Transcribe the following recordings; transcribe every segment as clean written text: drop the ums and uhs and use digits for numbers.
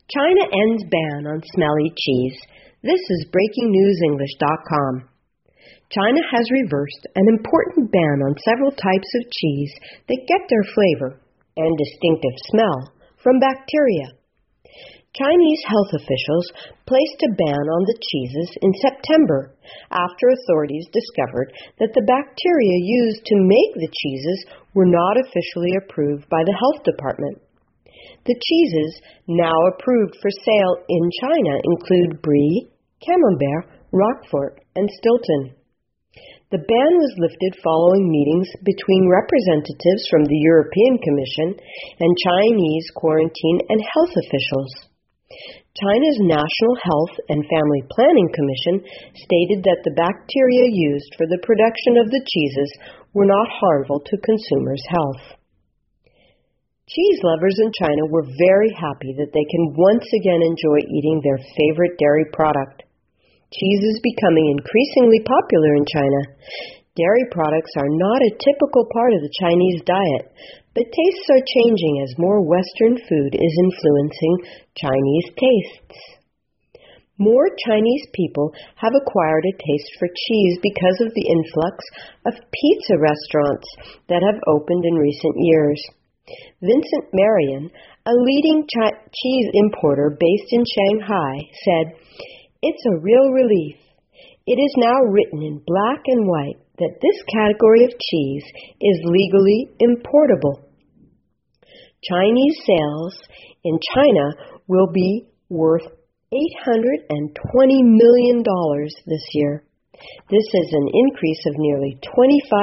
China ends ban on smelly cheese. This is BreakingNewsEnglish.com. China has reversed an important ban on several types of cheese that get their flavor and distinctive smell from bacteria. Chinese health officials placed a ban on the cheeses in September after authorities discovered that the bacteria used to make the cheeses were not officially approved by the health department. The cheeses now approved for sale in China include Brie, Camembert, Roquefort, and Stilton. The ban was lifted following meetings between representatives from the European Commission and Chinese quarantine and health officials. China's National Health and Family Planning Commission stated that the bacteria used for the production of the cheeses were not harmful to consumers' health. Cheese lovers in China were very happy that they can once again enjoy eating their favorite dairy product. Cheese is becoming increasingly popular in China. Dairy products are not a typical part of the Chinese diet, but tastes are changing as more Western food is influencing Chinese tastes. More Chinese people have acquired a taste for cheese because of the influx of pizza restaurants that have opened in recent years. Vincent Marion, a leading cheese importer based in Shanghai, said, "It's a real relief. It is now written in black and white that this category of cheese is legally importable." Chinese sales in China will be worth $820 million this year. This is an increase of nearly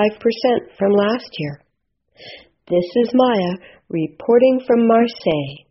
25% from last year. This is Maya reporting from Marseille.